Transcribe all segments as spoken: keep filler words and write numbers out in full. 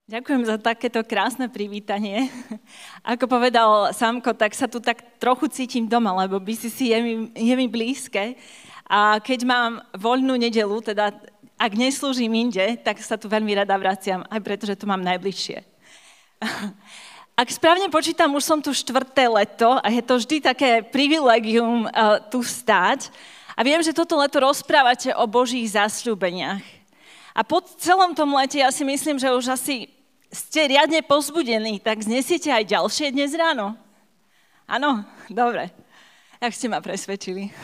Ďakujem za takéto krásne privítanie. Ako povedal Samko, tak sa tu tak trochu cítim doma, lebo bé cé cé je mi, je mi blízke. A keď mám voľnú nedeľu, teda ak neslúžim inde, tak sa tu veľmi rada vraciam, aj preto, že tu mám najbližšie. Ak správne počítam, už som tu štvrté leto a je to vždy také privilegium uh, tu stáť. A viem, že toto leto rozprávate o Božích zasľúbeniach. A po celom tom lete ja si myslím, že už asi ste riadne povzbudení, tak znesiete aj ďalšie dnes ráno? Áno? Dobre. Jak ste ma presvedčili.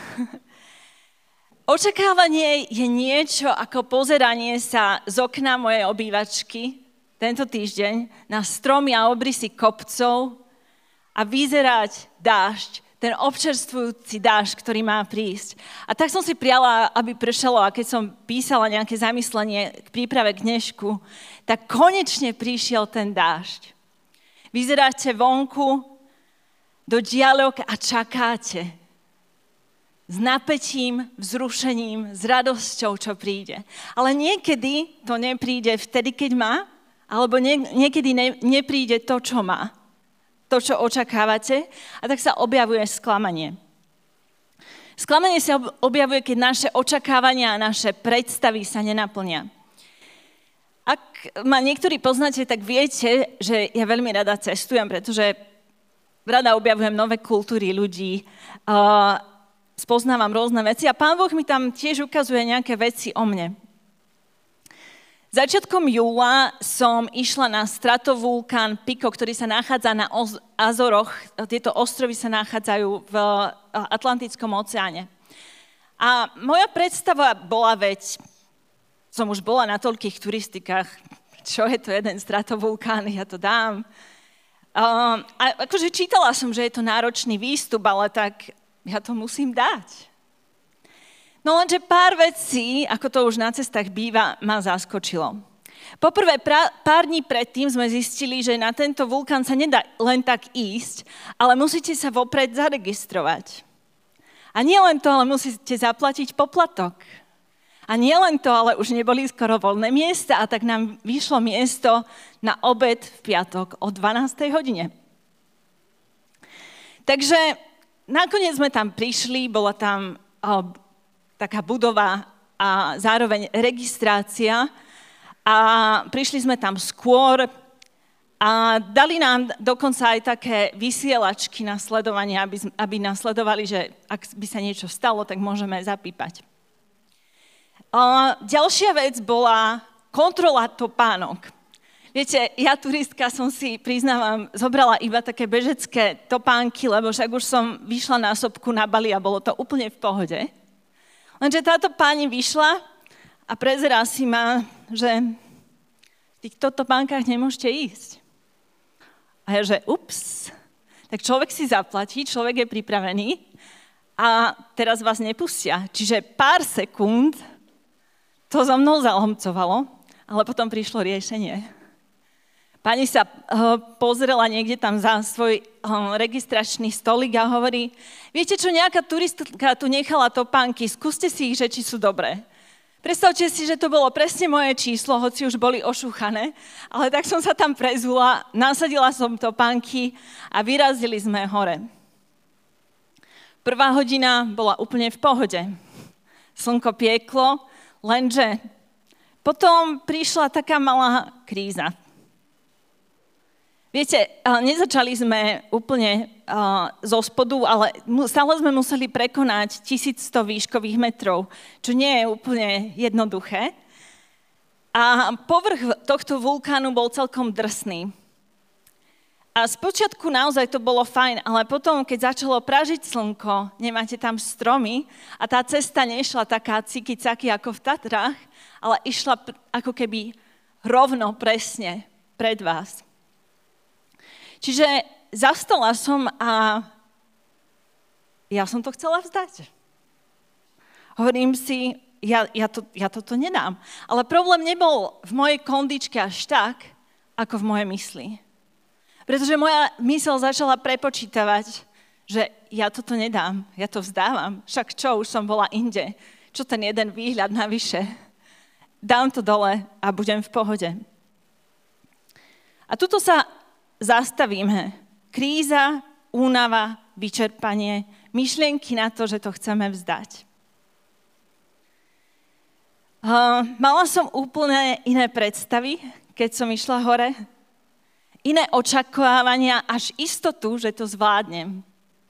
Očakávanie je niečo ako pozeranie sa z okna mojej obývačky tento týždeň na stromy a obrysy kopcov a vyzerať dážď, ten občerstvujúci dážď, ktorý má prísť. A tak som si priala, aby pršalo, a keď som písala nejaké zamyslenie k príprave k dnešku, tak konečne prišiel ten dážď. Vyzeráte vonku do diaľok a čakáte. S napätím, vzrušením, s radosťou, čo príde. Ale niekedy to nepríde vtedy, keď má, alebo nie, niekedy ne, nepríde to, čo má. To, čo očakávate, a tak sa objavuje sklamanie. Sklamanie sa objavuje, keď naše očakávania a naše predstavy sa nenaplnia. Ak ma niektorí poznáte, tak viete, že ja veľmi rada cestujem, pretože rada objavujem nové kultúry ľudí, uh, spoznávam rôzne veci a Pán Boh mi tam tiež ukazuje nejaké veci o mne. Začiatkom júla som išla na stratovulkán Pico, ktorý sa nachádza na Azoroch. Tieto ostrovy sa nachádzajú v Atlantickom oceáne. A moja predstava bola, veď som už bola na toľkých turistikách, čo je to jeden stratovulkán, ja to dám. A akože čítala som, že je to náročný výstup, ale tak ja to musím dať. No lenže pár vecí, ako to už na cestách býva, ma zaskočilo. Poprvé, pra, pár dní predtým sme zistili, že na tento vulkán sa nedá len tak ísť, ale musíte sa vopred zaregistrovať. A nie len to, ale musíte zaplatiť poplatok. A nie len to, ale už neboli skoro voľné miesta, a tak nám vyšlo miesto na obed v piatok o dvanástej hodine. Takže nakoniec sme tam prišli, bola tam oh, taká budova a zároveň registrácia a prišli sme tam skôr a dali nám dokonca aj také vysielačky na sledovanie, aby, aby nás sledovali, že ak by sa niečo stalo, tak môžeme zapípať. A ďalšia vec bola kontrola topánok. Viete, ja turistka som si, priznávam, zobrala iba také bežecké topánky, lebo však už som vyšla na sopku na Bali a bolo to úplne v pohode. Lenže táto pani vyšla a prezerá si ma, že v týchto topánkach nemôžete ísť. A ja, že ups, tak človek si zaplatí, človek je pripravený a teraz vás nepustia. Čiže pár sekúnd to za mnou zalomcovalo, ale potom prišlo riešenie. Pani sa uh, pozrela niekde tam za svoj uh, registračný stolík a hovorí, viete čo, nejaká turistka tu nechala topánky, skúste si ich, že či sú dobré. Predstavte si, že to bolo presne moje číslo, hoci už boli ošúchané, ale tak som sa tam prezula, nasadila som topánky a vyrazili sme hore. Prvá hodina bola úplne v pohode. Slnko pieklo, lenže potom prišla taká malá kríza. Viete, nezačali sme úplne uh, zo spodu, ale stále sme museli prekonať tisícsto výškových metrov, čo nie je úplne jednoduché. A povrch tohto vulkánu bol celkom drsný. A spočiatku naozaj to bolo fajn, ale potom, keď začalo pražiť slnko, nemáte tam stromy a tá cesta nešla taká ciky-caky ako v Tatrách, ale išla ako keby rovno presne pred vás. Čiže zastala som a ja som to chcela vzdať. Hovorím si, ja, ja, to, ja toto nedám. Ale problém nebol v mojej kondičke až tak, ako v mojej mysli. Pretože moja mysl začala prepočítavať, že ja toto nedám, ja to vzdávam. Však čo, už som bola inde. Čo ten jeden výhľad navyše? Dám to dole a budem v pohode. A tuto sa zastavíme. Kríza, únava, vyčerpanie, myšlienky na to, že to chceme vzdať. Uh, mala som úplne iné predstavy, keď som išla hore. Iné očakávania, až istotu, že to zvládnem.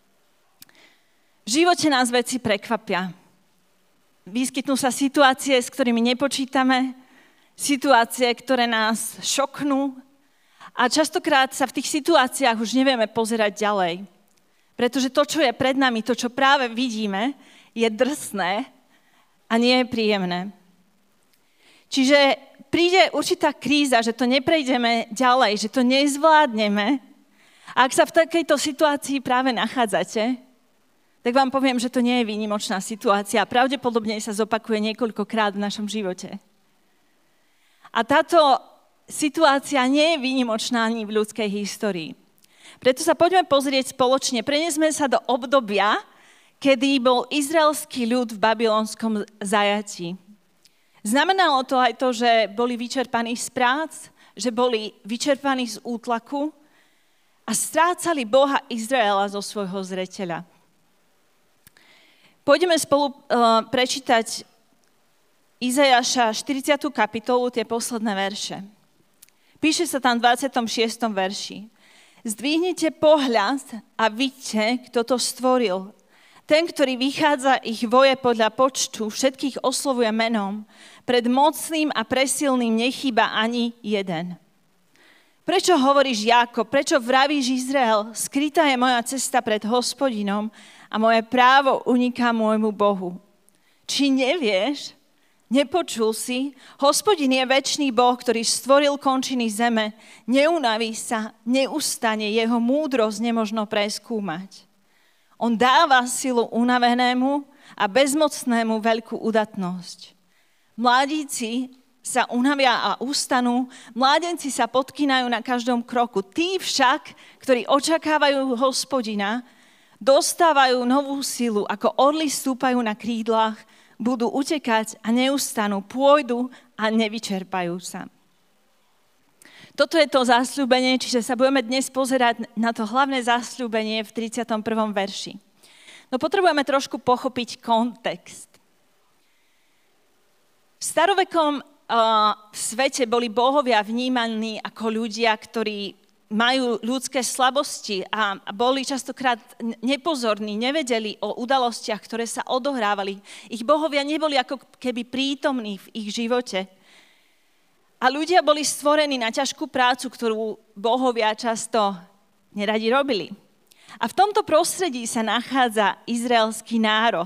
V živote nás veci prekvapia. Vyskytnú sa situácie, s ktorými nepočítame, situácie, ktoré nás šoknú a častokrát sa v tých situáciách už nevieme pozerať ďalej. Pretože to, čo je pred nami, to, čo práve vidíme, je drsné a nie je príjemné. Čiže príde určitá kríza, že to neprejdeme ďalej, že to nezvládneme. A ak sa v takejto situácii práve nachádzate, tak vám poviem, že to nie je výnimočná situácia. Pravdepodobne sa zopakuje niekoľkokrát v našom živote. A táto situácia nie je výnimočná ani v ľudskej histórii. Preto sa poďme pozrieť spoločne. Preniesme sa do obdobia, kedy bol izraelský ľud v babylonskom zajatí. Znamenalo to aj to, že boli vyčerpaní z prác, že boli vyčerpaní z útlaku a strácali Boha Izraela zo svojho zreteľa. Poďme spolu uh, prečítať Izajaša štyridsiatu kapitolu, tie posledné verše. Píše sa tam v dvadsiatom šiestom verši. Zdvihnite pohľad a vidíte, kto to stvoril. Ten, ktorý vychádza ich voje podľa počtu, všetkých oslovuje menom. Pred mocným a presilným nechýba ani jeden. Prečo hovoríš, Jákob, prečo vravíš, Izrael? Skrytá je moja cesta pred Hospodinom a moje právo uniká môjmu Bohu. Či nevieš, nepočul si? Hospodin je večný Boh, ktorý stvoril končiny zeme. Neunaví sa, neustane, jeho múdrosť nemožno preskúmať. On dáva silu unavenému a bezmocnému veľkú udatnosť. Mladíci sa unavia a ustanú, mládenci sa podkynajú na každom kroku. Tí však, ktorí očakávajú Hospodina, dostávajú novú silu, ako orly stúpajú na krídlach, budú utekať a neustanú, pôjdu a nevyčerpajú sa. Toto je to zasľúbenie, čiže sa budeme dnes pozerať na to hlavné zasľúbenie v tridsiatom prvom verši. No potrebujeme trošku pochopiť kontext. V starovekom uh, svete boli bohovia vnímaní ako ľudia, ktorí majú ľudské slabosti a boli častokrát nepozorní, nevedeli o udalostiach, ktoré sa odohrávali. Ich bohovia neboli ako keby prítomní v ich živote. A ľudia boli stvorení na ťažkú prácu, ktorú bohovia často neradi robili. A v tomto prostredí sa nachádza izraelský národ.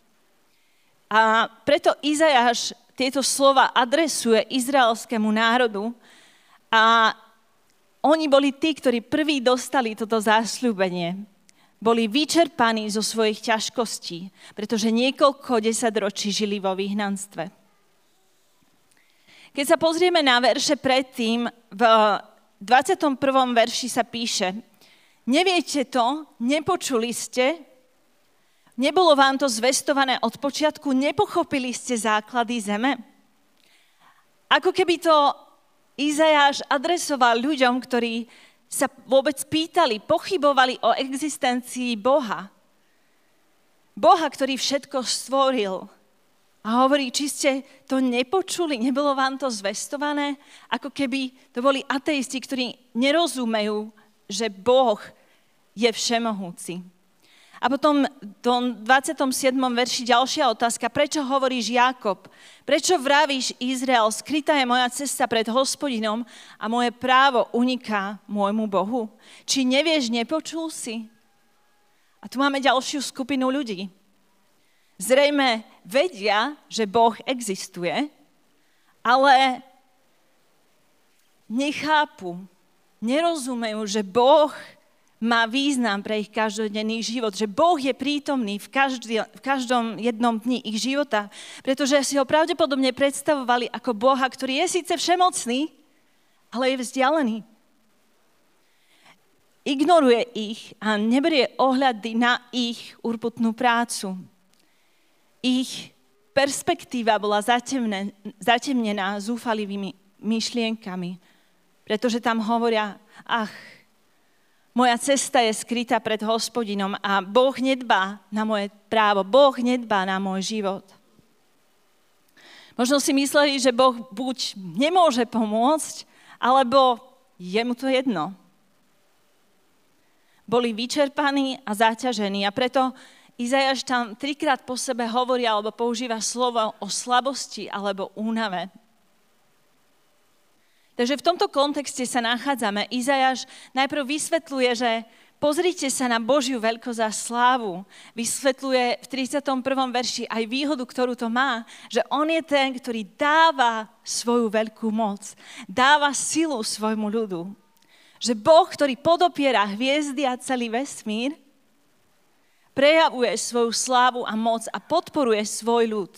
A preto Izajáš tieto slova adresuje izraelskému národu a oni boli tí, ktorí prví dostali toto zasľúbenie. Boli vyčerpaní zo svojich ťažkostí, pretože niekoľko desaťročí žili vo vyhnanstve. Keď sa pozrieme na verše predtým, v dvadsiatom prvom verši sa píše: Neviete to, nepočuli ste, nebolo vám to zvestované od počiatku, nepochopili ste základy zeme. Ako keby to Izajáš adresoval ľuďom, ktorí sa vôbec pýtali, pochybovali o existencii Boha. Boha, ktorý všetko stvoril. A hovorí, či ste to nepočuli, nebolo vám to zvestované, ako keby to boli ateisti, ktorí nerozumejú, že Boh je všemohúci. A potom v tom dvadsiatom siedmom verši ďalšia otázka. Prečo hovoríš, Jákob? Prečo vravíš, Izrael? Skrytá je moja cesta pred Hospodinom a moje právo uniká môjmu Bohu. Či nevieš, nepočul si? A tu máme ďalšiu skupinu ľudí. Zrejme vedia, že Boh existuje, ale nechápu, nerozumejú, že Boh má význam pre ich každodenný život, že Boh je prítomný v, každý, v každom jednom dni ich života, pretože si ho pravdepodobne predstavovali ako Boha, ktorý je síce všemocný, ale je vzdialený. Ignoruje ich a neberie ohľady na ich urputnú prácu. Ich perspektíva bola zatemnená zúfalivými myšlienkami. pretože tam hovoria, ach, moja cesta je skrytá pred Hospodinom a Boh nedbá na moje právo, Boh nedbá na môj život. Možno si mysleli, že Boh buď nemôže pomôcť, alebo je mu to jedno. Boli vyčerpaní a zaťažení a preto Izajáš tam trikrát po sebe hovorí alebo používa slovo o slabosti alebo únave. Takže v tomto kontexte sa nachádzame. Izajáš najprv vysvetľuje, že pozrite sa na Božiu veľkosť a slávu. Vysvetľuje v tridsiatom prvom verši aj výhodu, ktorú to má, že on je ten, ktorý dáva svoju veľkú moc, dáva silu svojmu ľudu. Že Boh, ktorý podopiera hviezdy a celý vesmír, prejavuje svoju slávu a moc a podporuje svoj ľud.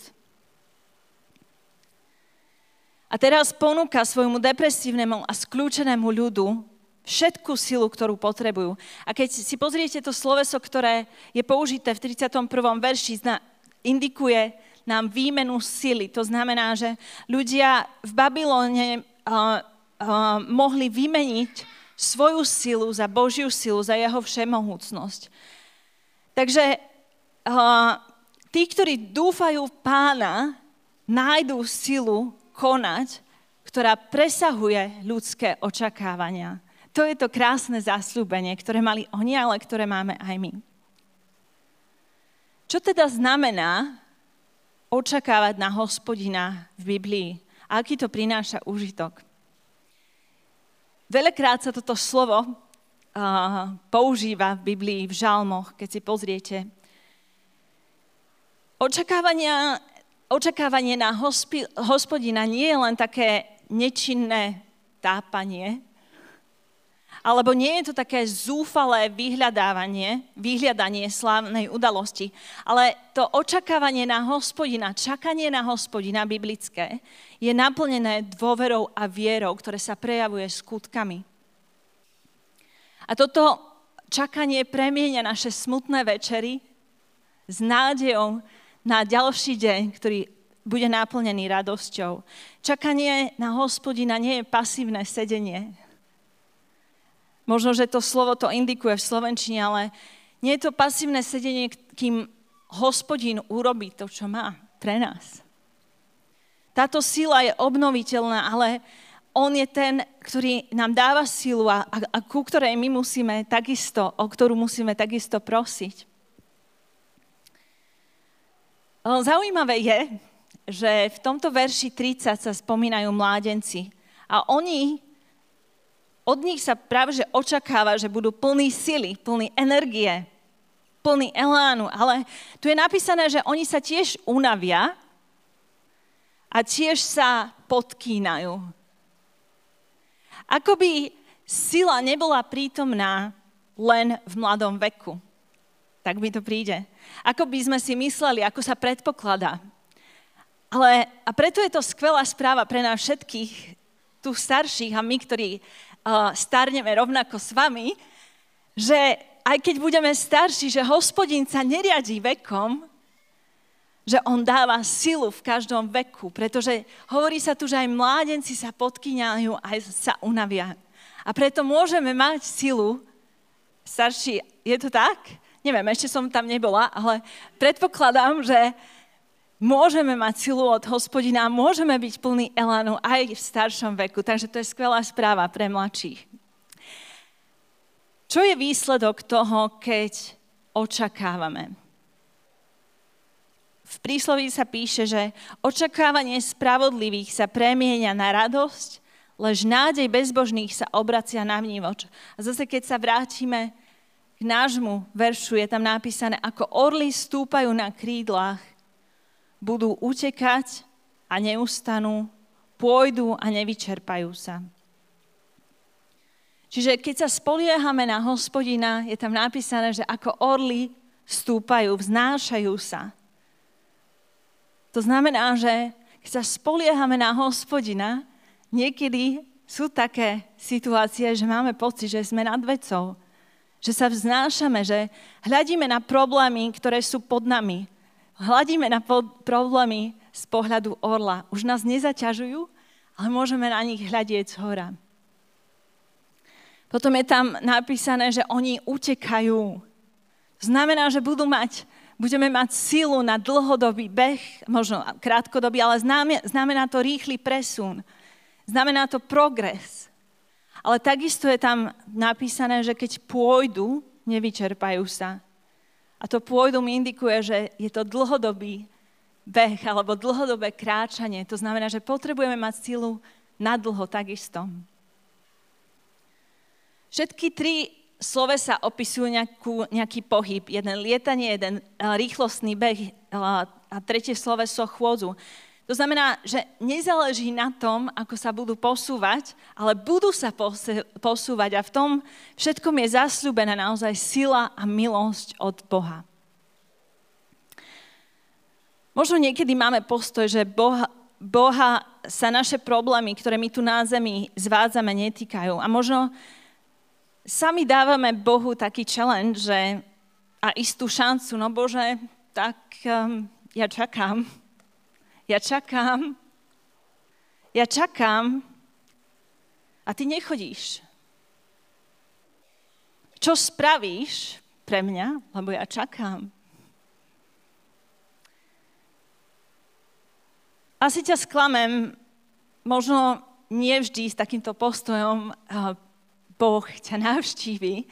A teraz ponúka svojmu depresívnemu a skľúčenému ľudu všetku silu, ktorú potrebujú. A keď si pozriete to sloveso, ktoré je použité v tridsiatom prvom verši, indikuje nám výmenu sily. To znamená, že ľudia v Babylone uh, uh, mohli vymeniť svoju silu za Božiu silu, za jeho všemohúcnosť. Takže uh, tí, ktorí dúfajú v Pána, nájdú silu konať, ktorá presahuje ľudské očakávania. To je to krásne zasľúbenie, ktoré mali oni, ale ktoré máme aj my. Čo teda znamená očakávať na Hospodina v Biblii? A aký to prináša úžitok? Veľakrát sa toto slovo uh, používa v Biblii, v žalmoch, keď si pozriete. Očakávania Očakávanie na hospi- Hospodina nie je len také nečinné tápanie, alebo nie je to také zúfalé vyhľadávanie, vyhľadanie slávnej udalosti, ale to očakávanie na Hospodina, čakanie na Hospodina biblické je naplnené dôverou a vierou, ktoré sa prejavuje skutkami. A toto čakanie premieňa naše smutné večery s nádejou na ďalší deň, ktorý bude naplnený radosťou. Čakanie na Hospodina nie je pasívne sedenie. Možno, že to slovo to indikuje v slovenčine, ale nie je to pasívne sedenie, kým Hospodin urobí to, čo má pre nás. Táto sila je obnoviteľná, ale on je ten, ktorý nám dáva silu a, a, a ku ktorej my musíme takisto, o ktorú musíme takisto prosiť. Zaujímavé je, že v tomto verši tridsať sa spomínajú mládenci a oni, od nich sa práve že očakáva, že budú plní sily, plní energie, plní elánu, ale tu je napísané, že oni sa tiež unavia a tiež sa podkýnajú. Ako by sila nebola prítomná len v mladom veku. Tak mi to príde. Ako by sme si mysleli, ako sa predpokladá. Ale, a preto je to skvelá správa pre nás všetkých, tu starších a my, ktorí uh, starneme rovnako s vami, že aj keď budeme starší, že Hospodin sa neriadí vekom, že on dáva silu v každom veku, pretože hovorí sa tu, že aj mládenci sa podkýňajú a sa unavia. A preto môžeme mať silu, starší, je to tak? Neviem, ešte som tam nebola, ale predpokladám, že môžeme mať silu od Hospodina a môžeme byť plní elánu aj v staršom veku. Takže to je skvelá správa pre mladších. Čo je výsledok toho, keď očakávame? V prísloví sa píše, že očakávanie spravodlivých sa premieňa na radosť, lež nádej bezbožných sa obracia na vnívoč. A zase, keď sa vrátime k nášmu veršu, je tam napísané, ako orly stúpajú na krídlach, budú utekať a neustanú, pôjdu a nevyčerpajú sa. Čiže keď sa spoliehame na Hospodina, je tam napísané, že ako orly stúpajú, vznášajú sa. To znamená, že keď sa spoliehame na Hospodina, niekedy sú také situácie, že máme pocit, že sme nad vecou, že sa vznášame, že hľadíme na problémy, ktoré sú pod nami. Hľadíme na pod- problémy z pohľadu orla. Už nás nezaťažujú, ale môžeme na nich hľadieť zhora. Potom je tam napísané, že oni utekajú. Znamená, že budú mať, budeme mať silu na dlhodobý beh, možno krátkodobý, ale znamená to rýchly presun. Znamená to progres. Ale takisto je tam napísané, že keď pôjdu, nevyčerpajú sa. A to pôjdu mi indikuje, že je to dlhodobý beh alebo dlhodobé kráčanie. To znamená, že potrebujeme mať silu na dlho takisto. Všetky tri slovesa opisujú nejakú, nejaký pohyb. Jeden lietanie, jeden rýchlostný beh a tretie sloveso chôdzu. To znamená, že nezáleží na tom, ako sa budú posúvať, ale budú sa posúvať a v tom všetkom je zasľúbená naozaj sila a milosť od Boha. Možno niekedy máme postoj, že Boha, Boha sa naše problémy, ktoré my tu na zemi zvádzame, netýkajú. A možno sami dávame Bohu taký challenge že, a istú šancu. No Bože, tak um, ja čakám. Ja čakám, ja čakám a ty nechodíš. Čo spravíš pre mňa, lebo ja čakám? Asi ťa sklamem, možno nie vždy s takýmto postojom Boh ťa navštíví,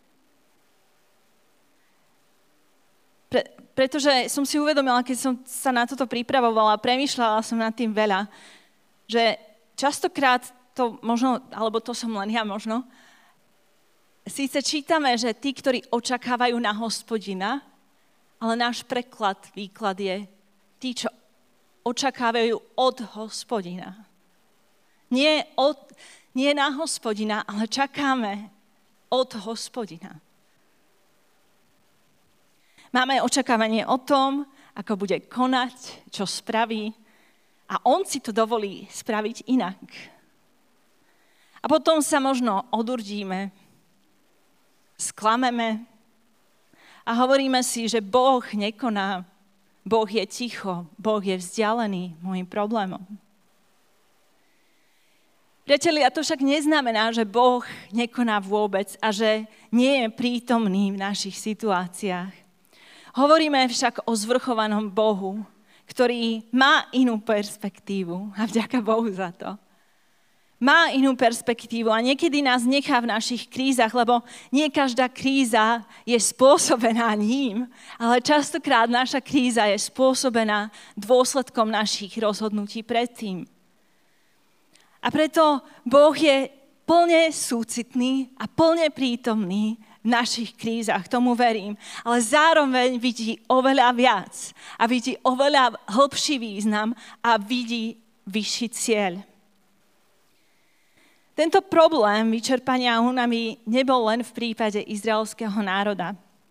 Pre, pretože som si uvedomila, keď som sa na toto pripravovala, premýšľala som nad tým veľa, že častokrát to možno, alebo to som len ja možno, síce čítame, že tí, ktorí očakávajú na Hospodina, ale náš preklad, výklad je tí, čo očakávajú od Hospodina. Nie, od, nie na Hospodina, ale čakáme od Hospodina. Máme očakávanie o tom, ako bude konať, čo spraví a on si to dovolí spraviť inak. A potom sa možno odurdíme, sklameme a hovoríme si, že Boh nekoná, Boh je ticho, Boh je vzdialený môjim problémom. Priatelia, to však neznamená, že Boh nekoná vôbec a že nie je prítomný v našich situáciách. Hovoríme však o zvrchovanom Bohu, ktorý má inú perspektívu a vďaka Bohu za to. Má inú perspektívu a niekedy nás nechá v našich krízach, lebo nie každá kríza je spôsobená ním, ale častokrát naša kríza je spôsobená dôsledkom našich rozhodnutí predtým. A preto Boh je plne súcitný a plne prítomný v našich krízach, tomu verím. Ale zároveň vidí oveľa viac a vidí oveľa hlbší význam a vidí vyšší cieľ. Tento problém vyčerpania únavy nebol len v prípade izraelského národa.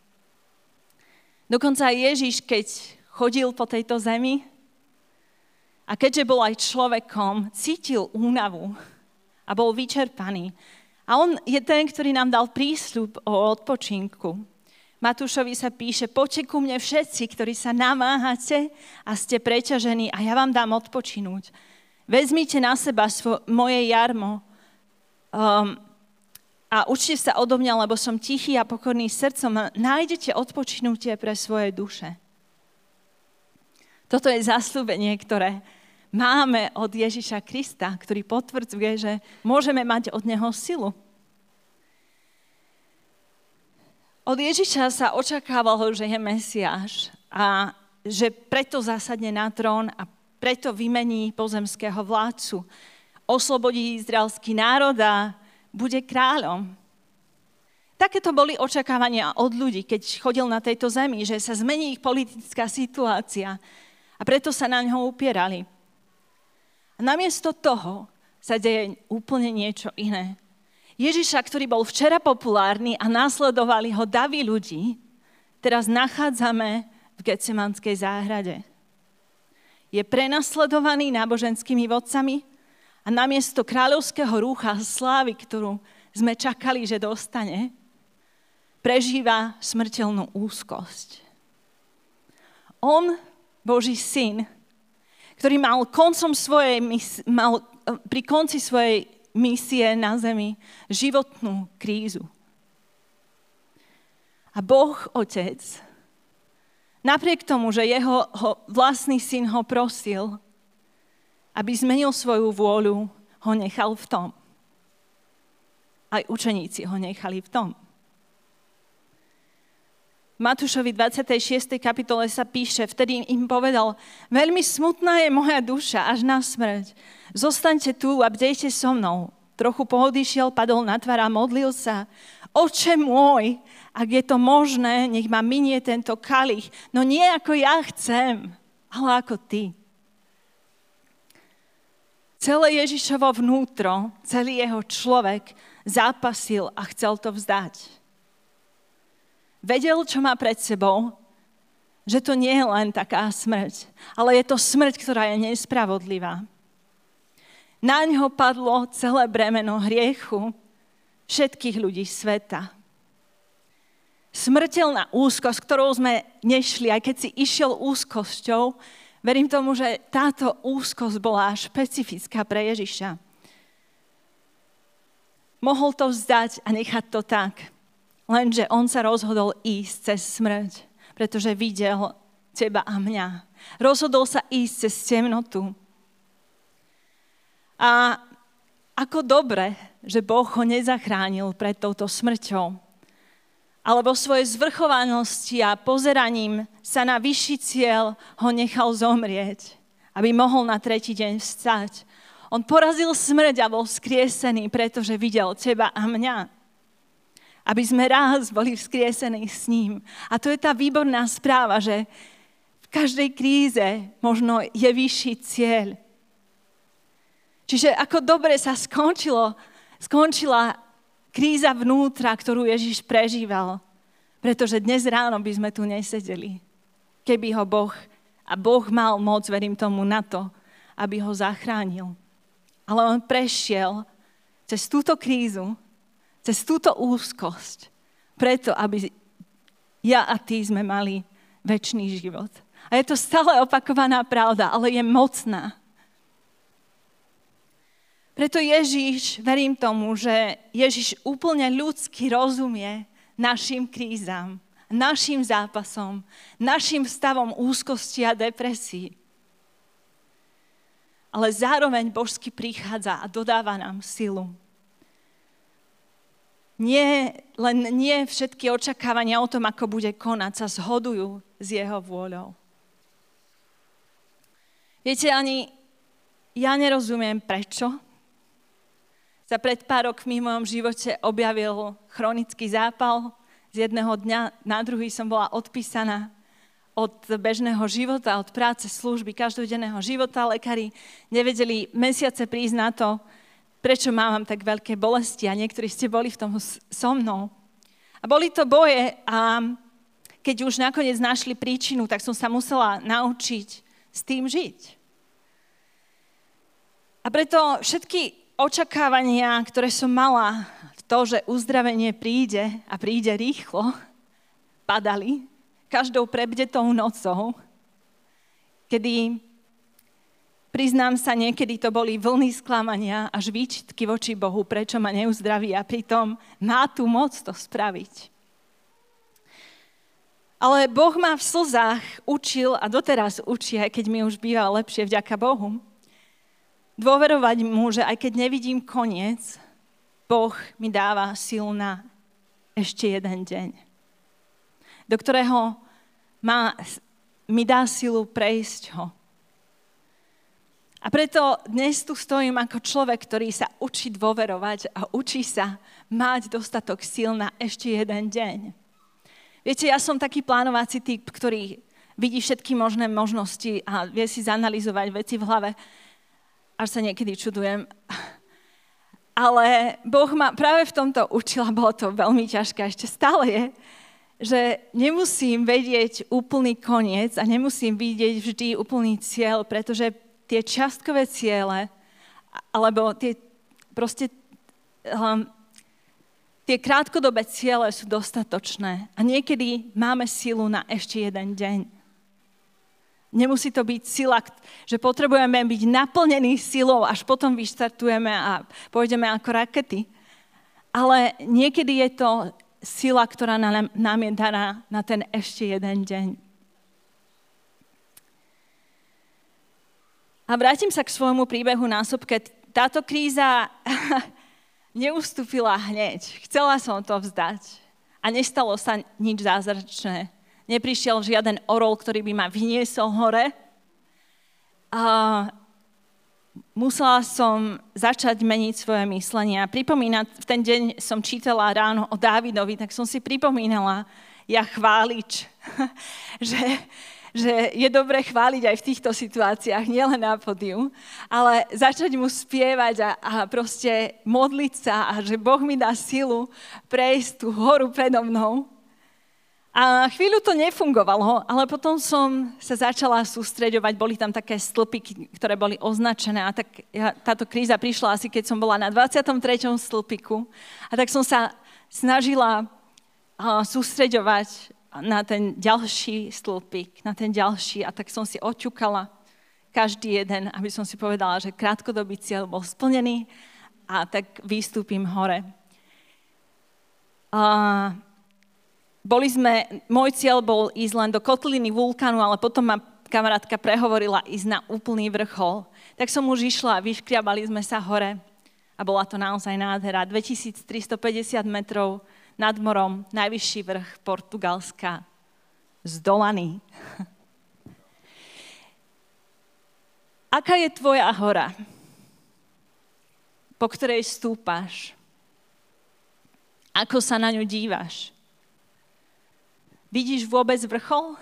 Dokonca Ježiš, keď chodil po tejto zemi a keďže bol aj človekom, cítil únavu a bol vyčerpaný. A on je ten, ktorý nám dal prísľub o odpočinku. Matúšovi sa píše, poďte ku mne všetci, ktorí sa namáhate a ste preťažení a ja vám dám odpočinúť. Vezmite na seba svo- moje jarmo um, a učte sa odo mňa, lebo som tichý a pokorný srdcom a nájdete odpočinutie pre svoje duše. Toto je zasľúbenie, ktoré máme od Ježiša Krista, ktorý potvrdzuje, že môžeme mať od neho silu. Od Ježiša sa očakávalo, že je Mesiáš a že preto zasadne na trón a preto vymení pozemského vládcu. Oslobodí izraelský národ a bude kráľom. Takéto boli očakávania od ľudí, keď chodil na tejto zemi, že sa zmení ich politická situácia a preto sa na ňo upierali. A namiesto toho sa deje úplne niečo iné. Ježiša, ktorý bol včera populárny a následovali ho davy ľudí, teraz nachádzame v Getsemanskej záhrade. Je prenasledovaný náboženskými vodcami a namiesto kráľovského rúcha slávy, ktorú sme čakali, že dostane, prežíva smrteľnú úzkosť. On, Boží syn, ktorý mal koncom svojej, mal, pri konci svojej misie na zemi, životnú krízu. A Boh Otec, napriek tomu, že jeho ho, vlastný syn ho prosil, aby zmenil svoju vôľu, ho nechal v tom. Aj učeníci ho nechali v tom. V Matúšovi dvadsiatej šiestej kapitole sa píše, vtedy im povedal, veľmi smutná je moja duša až na smrť. Zostaňte tu a bdejte so mnou. Trochu pohodišiel, padol na tvár a modlil sa. Oče môj, ak je to možné, nech ma minie tento kalich. No nie ako ja chcem, ale ako ty. Celé Ježišovo vnútro, celý jeho človek zápasil a chcel to vzdať. Vedel, čo má pred sebou, že to nie je len taká smrť, ale je to smrť, ktorá je nespravodlivá. Na ňo padlo celé bremeno hriechu všetkých ľudí sveta. Smrteľná úzkosť, ktorou sme nešli, aj keď si išiel úzkosťou, verím tomu, že táto úzkosť bola špecifická pre Ježiša. Mohol to vzdať a nechať to tak. Lenže on sa rozhodol ísť cez smrť, pretože videl teba a mňa. Rozhodol sa ísť cez temnotu. A ako dobre, že Boh ho nezachránil pred touto smrťou, ale vo svojej zvrchovanosti a pozeraním sa na vyšší cieľ ho nechal zomrieť, aby mohol na tretí deň vstať. On porazil smrť a bol vzkriesený, pretože videl teba a mňa. Aby sme raz boli vzkriesení s ním. A to je tá výborná správa, že v každej kríze možno je vyšší cieľ. Čiže ako dobre sa skončilo, skončila kríza vnútra, ktorú Ježiš prežíval. Pretože dnes ráno by sme tu nesedeli. Keby ho Boh, a Boh mal moc, verím tomu, na to, aby ho zachránil. Ale on prešiel cez túto krízu, cez túto úzkosť, preto, aby ja a ty sme mali večný život. A je to stále opakovaná pravda, ale je mocná. Preto Ježiš, verím tomu, že Ježiš úplne ľudsky rozumie našim krízam, našim zápasom, našim stavom úzkosti a depresí. Ale zároveň božsky prichádza a dodáva nám silu. Nie, len nie všetky očakávania o tom, ako bude konať, sa zhodujú s jeho vôľou. Viete, ani ja nerozumiem, prečo sa pred pár rokmi v mojom živote objavil chronický zápal. Z jedného dňa na druhý som bola odpísaná od bežného života, od práce, služby, každodenného života. Lekári nevedeli mesiace prísť na to, prečo mám tak veľké bolesti a niektorí ste boli v tom so mnou. A boli to boje a keď už nakoniec našli príčinu, tak som sa musela naučiť s tým žiť. A preto všetky očakávania, ktoré som mala v to, že uzdravenie príde a príde rýchlo, padali každou prebdetou nocou, kedy priznám sa, niekedy to boli vlny sklamania až výčitky voči Bohu, prečo ma neuzdraví a pritom má tu moc to spraviť. Ale Boh ma v slzách učil a doteraz učí, aj keď mi už býva lepšie vďaka Bohu, dôverovať mu, že aj keď nevidím koniec, Boh mi dáva silu na ešte jeden deň, do ktorého má, mi dá silu prejsť ho. A preto dnes tu stojím ako človek, ktorý sa učí dôverovať a učí sa mať dostatok síl na ešte jeden deň. Viete, ja som taký plánovací typ, ktorý vidí všetky možné možnosti a vie si zanalizovať veci v hlave. Až sa niekedy čudujem. Ale Boh ma práve v tomto učil a bolo to veľmi ťažké. Ešte stále je, že nemusím vedieť úplný koniec a nemusím vidieť vždy úplný cieľ, pretože tie čiastkové ciele, alebo tie proste um, tie krátkodobé ciele sú dostatočné. A niekedy máme silu na ešte jeden deň. nemusí to byť sila, že potrebujeme byť naplnení silou, až potom vyštartujeme a pôjdeme ako rakety. Ale niekedy je to sila, ktorá nám, nám je daná na ten ešte jeden deň. A vrátim sa k svojmu príbehu na sopke. Táto kríza neustúpila hneď. Chcela som to vzdať. A nestalo sa nič zázračné. Neprišiel žiaden orol, ktorý by ma vyniesol hore. A musela som začať meniť svoje myslenie. A pripomínať, v ten deň som čítala ráno o Dávidovi, tak som si pripomínala, ja chválič, že, že je dobre chváliť aj v týchto situáciách, nielen na pódiu, ale začať mu spievať a, a proste modliť sa a že Boh mi dá silu prejsť tú horu predo mnou. A chvíľu to nefungovalo, ale potom som sa začala sústreďovať, boli tam také stĺpiky, ktoré boli označené a tak ja, táto kríza prišla asi keď som bola na dvadsiatom treťom stĺpiku a tak som sa snažila uh, sústreďovať na ten ďalší stĺpik, na ten ďalší a tak som si oťukala každý jeden, aby som si povedala, že krátkodobý cieľ bol splnený a tak vystúpim hore. Uh, Boli sme, môj cieľ bol ísť len do kotliny vulkánu, ale potom ma kamarátka prehovorila ísť na úplný vrchol. Tak som už išla a vyškriabali sme sa hore a bola to naozaj nádhera. dvetisíctristopäťdesiat metrov nad morom, najvyšší vrch Portugalska, zdolaný. Aká je tvoja hora, po ktorej stúpaš? Ako sa na ňu dívaš? Vidíš vôbec vrchol?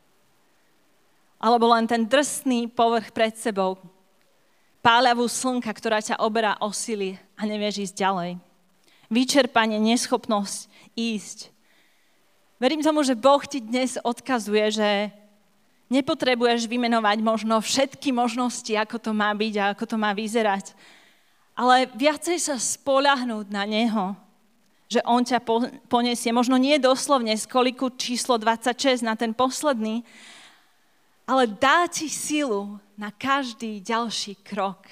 Alebo len ten drsný povrch pred sebou? Páľavú slnka, ktorá ťa oberá o sily a nevieš ísť ďalej. Vyčerpanie, neschopnosť ísť. Verím tomu, že Boh ti dnes odkazuje, že nepotrebuješ vymenovať možno všetky možnosti, ako to má byť a ako to má vyzerať. Ale viacej sa spoľahnúť na Neho, že on ťa poniesie, možno nie doslovne z koliku číslo dvadsaťšesť na ten posledný, ale dá ti silu na každý ďalší krok.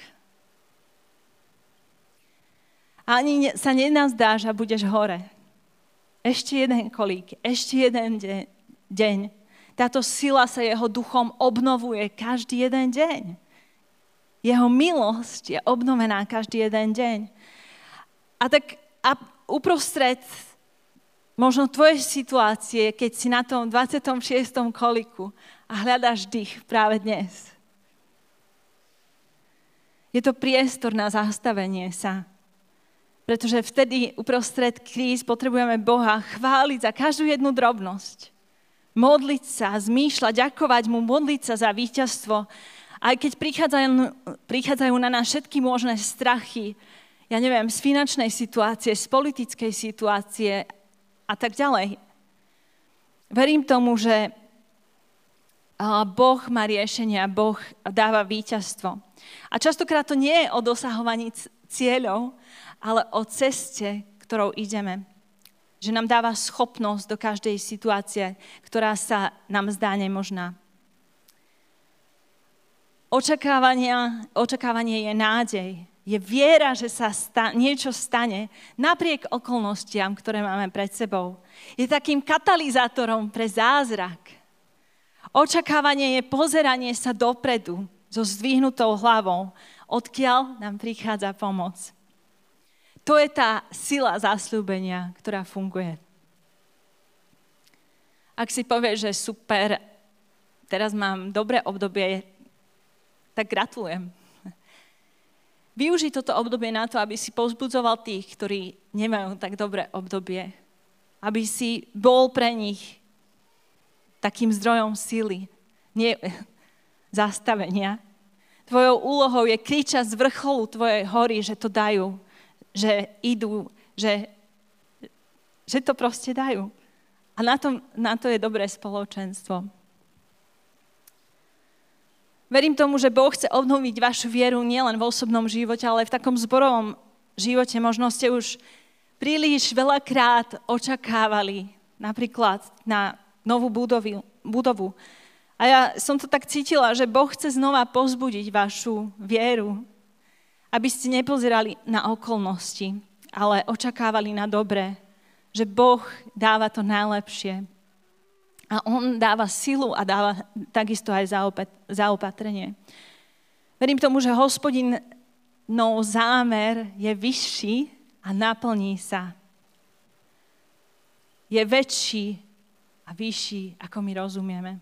A ani sa nenazdáš a budeš hore. Ešte jeden kolík, ešte jeden de- deň. Táto sila sa jeho duchom obnovuje každý jeden deň. Jeho milosť je obnovená každý jeden deň. A tak a uprostred možno tvojej situácie, keď si na tom dvadsiatom šiestom koliku a hľadaš dých práve dnes. Je to priestor na zastavenie sa. Pretože vtedy uprostred kríz potrebujeme Boha chváliť za každú jednu drobnosť. Modliť sa, zmýšľať, ďakovať mu, modliť sa za víťazstvo. Aj keď prichádzajú, prichádzajú na nás všetky možné strachy, ja neviem, z finančnej situácie, z politickej situácie a tak ďalej. Verím tomu, že Boh má riešenia, Boh dáva víťazstvo. A častokrát to nie je o dosahovaní cieľov, ale o ceste, ktorou ideme. Že nám dáva schopnosť do každej situácie, ktorá sa nám zdá nemožná. Očakávania, očakávanie je nádej. Je viera, že sa sta- niečo stane napriek okolnostiam, ktoré máme pred sebou. Je takým katalizátorom pre zázrak. Očakávanie je pozeranie sa dopredu so zdvihnutou hlavou, odkiaľ nám prichádza pomoc. To je tá sila zasľúbenia, ktorá funguje. Ak si povieš, že super, teraz mám dobré obdobie, tak gratulujem. Využij toto obdobie na to, aby si povzbudzoval tých, ktorí nemajú tak dobré obdobie. Aby si bol pre nich takým zdrojom sily, nie zastavenia. Tvojou úlohou je kričať z vrcholu tvojej hory, že to dajú, že idú, že, že to proste dajú. A na to, na to je dobré spoločenstvo. Verím tomu, že Boh chce obnoviť vašu vieru nielen v osobnom živote, ale aj v takom zborovom živote. Možno ste už príliš veľakrát očakávali napríklad na novú budovu, budovu A ja som to tak cítila, že Boh chce znova povzbudiť vašu vieru, aby ste nepozerali na okolnosti, ale očakávali na dobré, že Boh dáva to najlepšie. A on dáva silu a dáva takisto aj zaopatrenie. Verím tomu, že Hospodinov zámer je vyšší a naplní sa. Je väčší a vyšší, ako my rozumieme.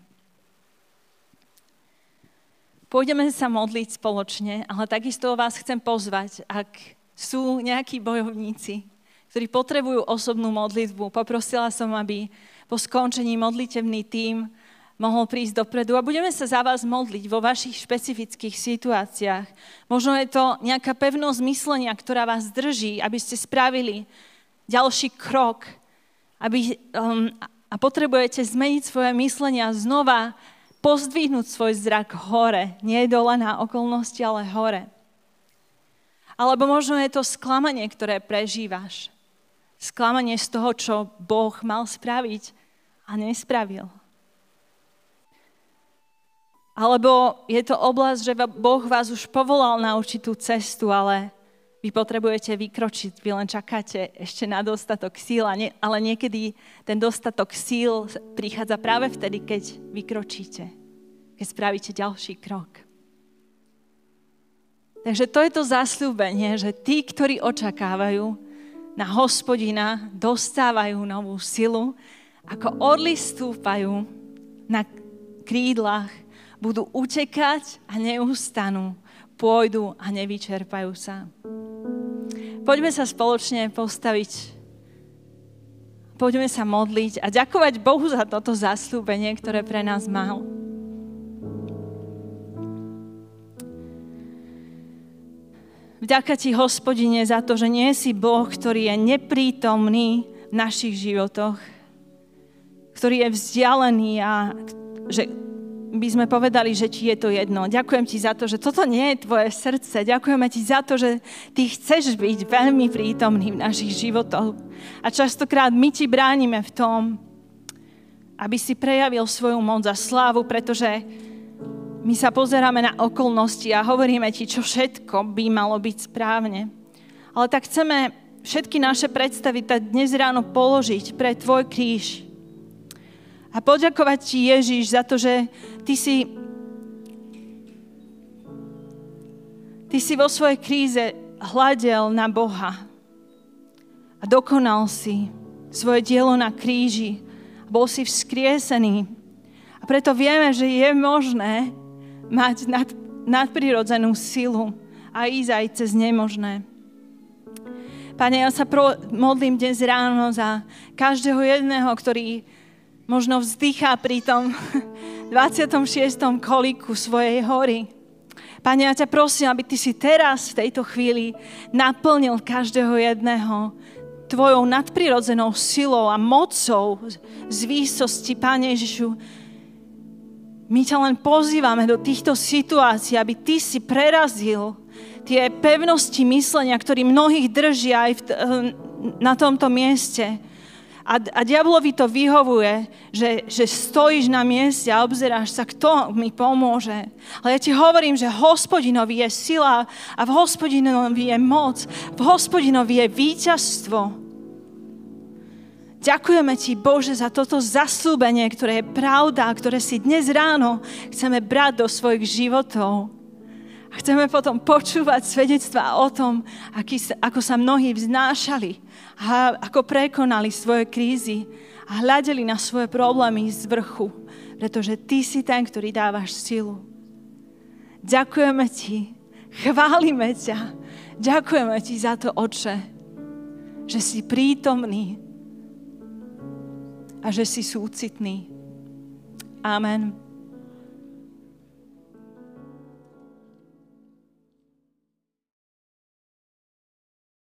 Pôjdeme sa modliť spoločne, ale takisto vás chcem pozvať, ak sú nejakí bojovníci, ktorí potrebujú osobnú modlitbu. Poprosila som, aby po skončení modlitebný tím mohol prísť dopredu a budeme sa za vás modliť vo vašich špecifických situáciách. Možno je to nejaká pevnosť myslenia, ktorá vás drží, aby ste spravili ďalší krok aby, um, a potrebujete zmeniť svoje myslenie a znova pozdvihnúť svoj zrak hore, nie dole na okolnosti, ale hore. Alebo možno je to sklamanie, ktoré prežívaš. Sklamanie z toho, čo Boh mal spraviť a nespravil. Alebo je to oblasť, že Boh vás už povolal na určitú cestu, ale vy potrebujete vykročiť, vy len čakáte ešte na dostatok síl, ale niekedy ten dostatok síl prichádza práve vtedy, keď vykročíte, keď spravíte ďalší krok. Takže to je to zasľúbenie, že tí, ktorí očakávajú na Hospodina, dostávajú novú silu, ako orly stúpajú na krídlach, budú utekať a neustanú, pôjdu a nevyčerpajú sa. Poďme sa spoločne postaviť, poďme sa modliť a ďakovať Bohu za toto zasľúbenie, ktoré pre nás mal. Vďaka ti, Hospodine, za to, že nie si Boh, ktorý je neprítomný v našich životoch, ktorý je vzdialený a že by sme povedali, že ti je to jedno. Ďakujem ti za to, že toto nie je tvoje srdce. Ďakujeme ti za to, že ty chceš byť veľmi prítomný v našich životoch. A častokrát my ti bránime v tom, aby si prejavil svoju moc a slávu, pretože my sa pozeráme na okolnosti a hovoríme ti, čo všetko by malo byť správne. Ale tak chceme všetky naše predstavy dnes ráno položiť pre tvoj kríž. A poďakovať ti, Ježiš, za to, že ty si, ty si vo svojej kríze hľadel na Boha a dokonal si svoje dielo na kríži. Bol si vzkriesený. A preto vieme, že je možné mať nad, nadprirodzenú silu a ísť aj cez nemožné. Pane, ja sa pro, modlím dnes ráno za každého jedného, ktorý možno vzdychá pri tom dvadsiatom šiestom kolíku svojej hory. Pane, ja ťa prosím, aby ty si teraz v tejto chvíli naplnil každého jedného tvojou nadprirodzenou silou a mocou z výsosti, Pane Ježišu. My ťa len pozývame do týchto situácií, aby ty si prerazil tie pevnosti myslenia, ktoré mnohých držia aj v, na tomto mieste. A, a diablovi to vyhovuje, že, že stojíš na mieste a obzeráš sa, kto mi pomôže. Ale ja ti hovorím, že Hospodinovi je sila a v Hospodinovi je moc, v Hospodinovi je víťazstvo. Ďakujeme ti, Bože, za toto zasľúbenie, ktoré je pravda, ktoré si dnes ráno chceme brať do svojich životov. A chceme potom počúvať svedectvá o tom, aký sa, ako sa mnohí vznášali a ako prekonali svoje krízy a hľadeli na svoje problémy z vrchu, pretože ty si ten, ktorý dávaš silu. Ďakujeme ti, chválime ťa, ďakujeme ti za to, Otče, že si prítomný a že si súcitný. Amen.